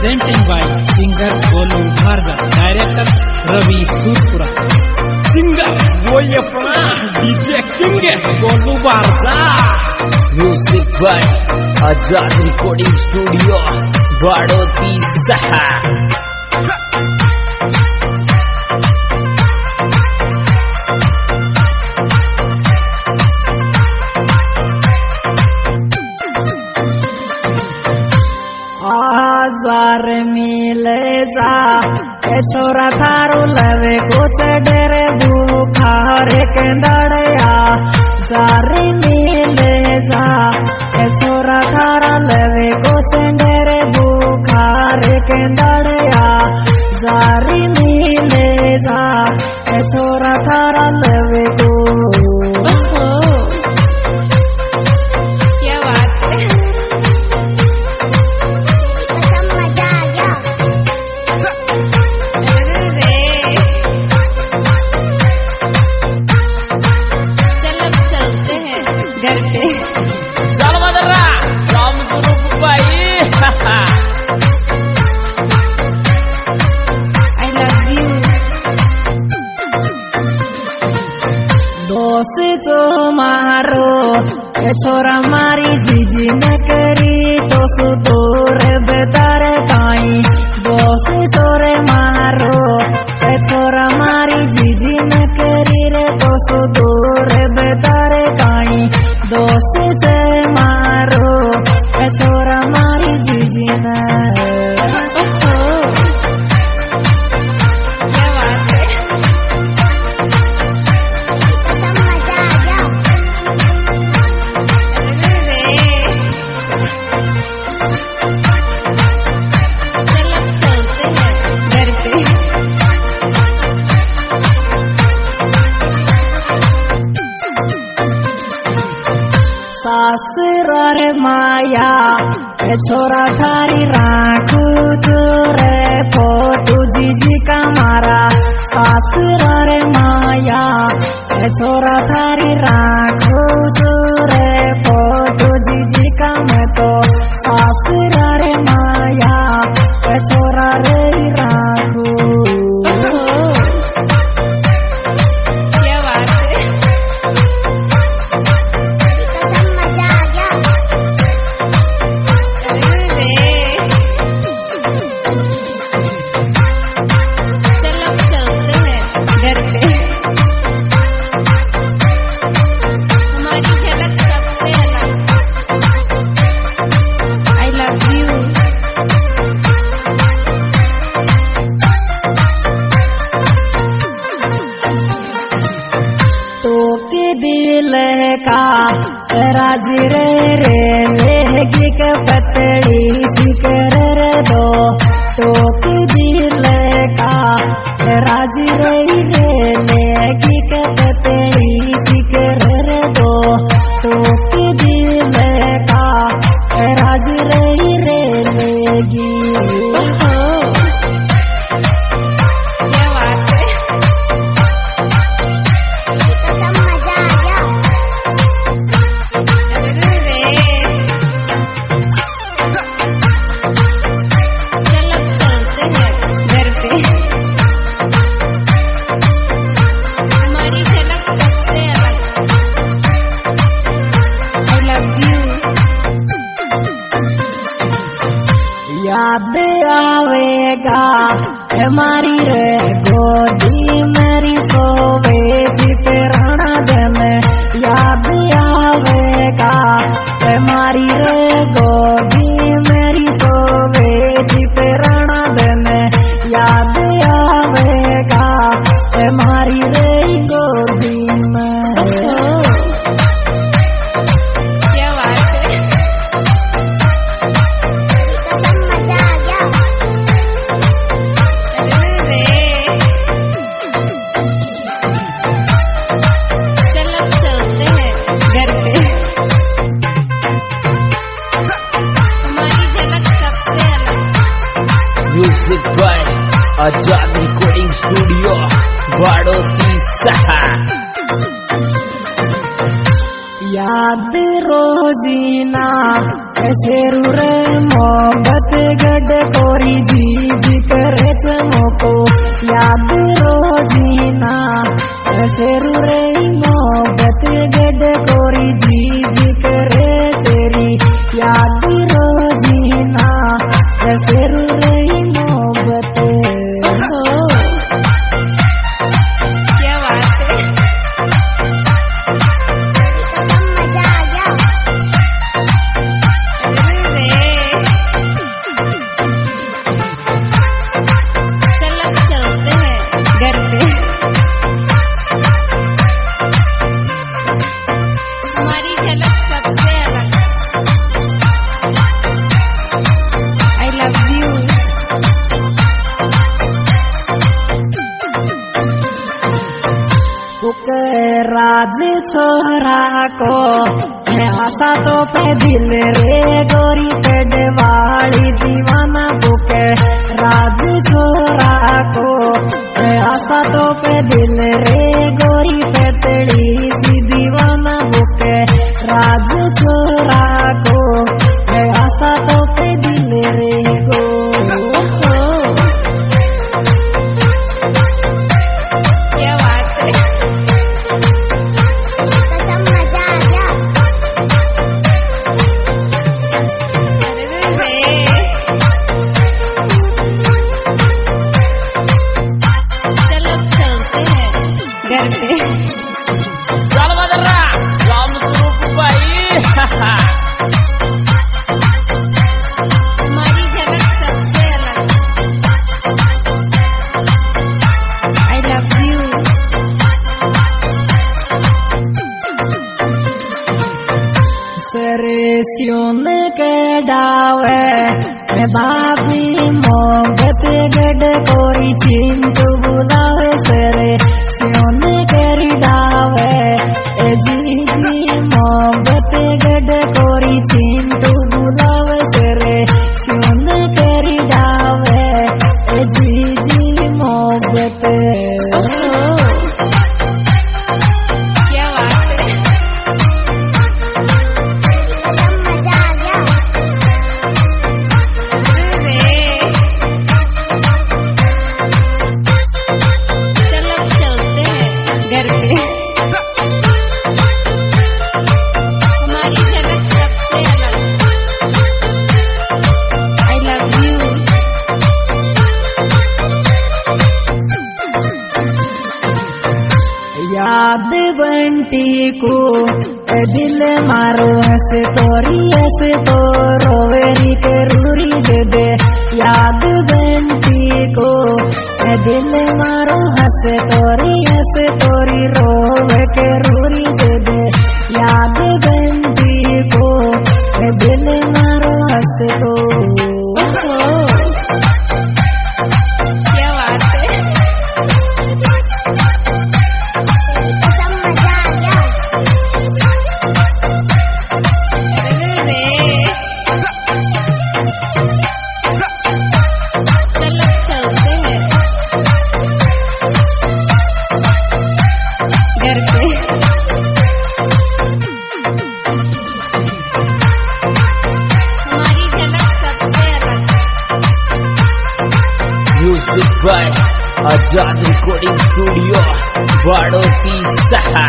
presenting by singer Golu Bharga, director Ravi Surpura, singer Boyapana, DJ King Golu Bharga, music by Azad Recording Studio, Badoti Saha. जार मिले जा छोरा थारो लवे कुछ डेरे बुखारे के दड़या जार मिले जा छोरा थारा लवे कुछ डेरे बुखारे के दड़या जार मिले जा छोरा थारा लवे को घर पे चल मदरा राम गुरु भाई I love you दोस्त जो मारो छोरा मारी जीजी न करी तो सुदूर बेदार काई दोस्त छोरे मारो छोरा मारी जीजी न करी रे तो सुदूर बेदार काई दोस्त से मारो छोरा मारी जीजी न सासुरार माया छोरा थारी राखू चोरे फोटो जीजी का मारा सासुरार माया छोरा थारी राखू चोरे फोटो जीजी का मैं तो सासुरार माया छोरा रे राखू दिल का राजी रे लेगी के पतड़ी सिकर रे दो टोक दिल का राजी रे लेगी के पतड़ी सिकर रे दो टोक दिल का राजी रे लेगी याद आवेगा हमारी रे गोदी मेरी सोवे जिसे राणा दिन याद आवेगा हमारी रे गोदी मेरी सोवे जिसे राणा दिन याद आवेगा हमारी रे गोदी में music by Azad Recording Studio, Badoti Saha. याद रोजीना शेरू रे मोहब्बत गड कोरी जी करे चमको याद रोजीना शेरू रे मोहब्बत गड कोरी जी करे तेरी याद रोजीना शेरू रे मोहब्बत। क्या बात है। चलो चलते हैं घर पे। हमारी झलक सबसे अलग। I love you. राज छोरा को आशा तो पे दिल रे गोरी पेड़ वाली दीवाना बुके राज छोरा को आशा तो पे दिल रे गोरी पेतड़ी सी दीवाना बुके राज छोरा को आशा तो पे दिल रे गो। क्या बात है। चलो चलते हैं घर पे। चल मदरा राम स्वरूप भाई। हमारी झलक सबसे अलग। I love you. सियोन के डावे बाबी मोहब्बत गड कोरी चिंटू बुलावे सरे सियोन के डावे जी मोहब्बत गड कोरी चिंटू बुलावे सरे सियोन के डावे जी मोहब्बत। क्या बात है। चलो चलते हैं घर पे। हमारी झलक सबसे अलग। I love you. याद बंटी को दिल मारो हंस तोरी हंस तो रोवेरी के रूरी से दे याद बंटी को दिल मारो हंस तोरी रोवे के रूरी से दे याद बंटी को दिल मारो हंस तो। क्या बात है। चलो चलते हैं घर पे। हमारी झलक सबसे अलग। Music by Azad recording studio Baroti सहा।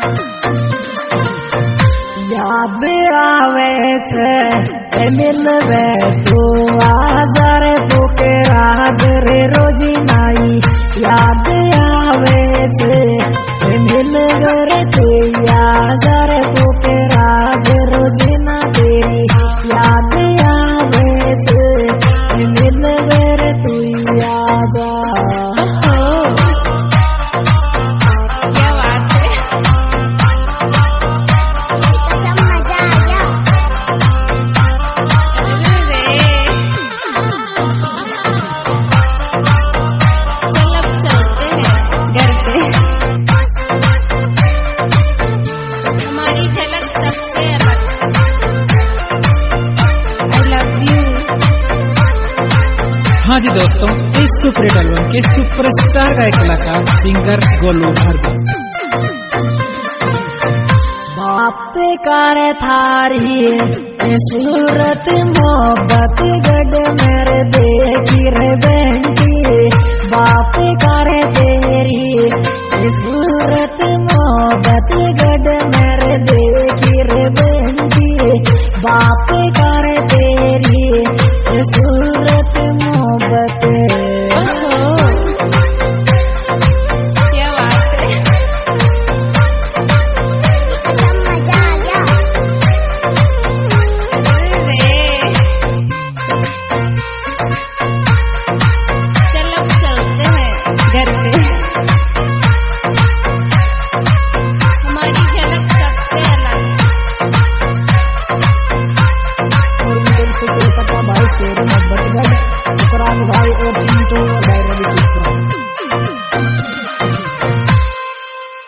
याद आवे छे मिलवे तू आजर तू के राज रे रोजी नाई याद आवे छे मिलवे रे तू आजर तू के राज रोजी ना तेरी याद आवे छे मिलवे रे तू आजा। क्या बात है। चलो चलते हैं घर पे। हमारी झलक सबसे अलग। I love you. हाँ जी दोस्तों, इस सुपरहिट एल्बम के सुपरस्टार गायक कलाकार सिंगर गोलू हरदम। बाप कार थारी सूरत मोहब्बत